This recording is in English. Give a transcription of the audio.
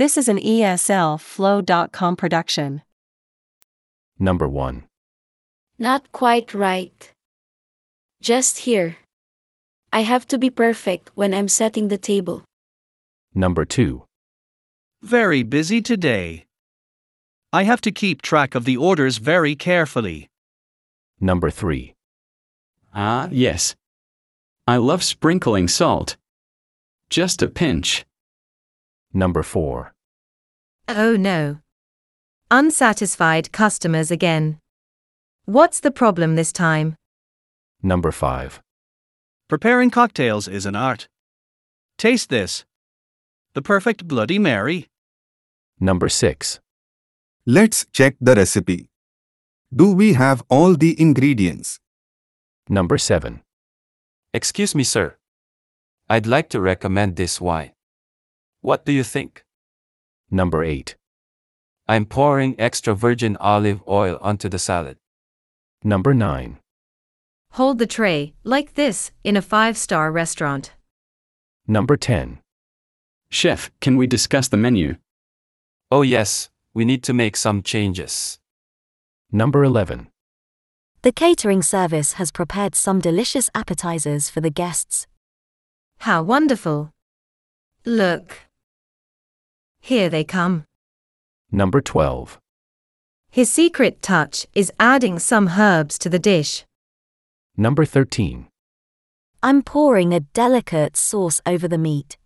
This is an ESL Flow.com production. Number 1. Not quite right. Just here. I have to be perfect when I'm setting the table. Number 2. Very busy today. I have to keep track of the orders very carefully. Number 3. Ah, yes. I love sprinkling salt. Just a pinch. Number 4. Oh no. Unsatisfied customers again. What's the problem this time? Number 5. Preparing cocktails is an art. Taste this. The perfect Bloody Mary. Number 6. Let's check the recipe. Do we have all the ingredients? Number 7. Excuse me, sir. I'd like to recommend this wine. What do you think? Number 8. I'm pouring extra virgin olive oil onto the salad. Number 9. Hold the tray, like this, in a 5-star restaurant. Number 10. Chef, can we discuss the menu? Oh yes, we need to make some changes. Number 11. The catering service has prepared some delicious appetizers for the guests. How wonderful. Look. Here they come. Number 12. His secret touch is adding some herbs to the dish. Number 13. I'm pouring a delicate sauce over the meat.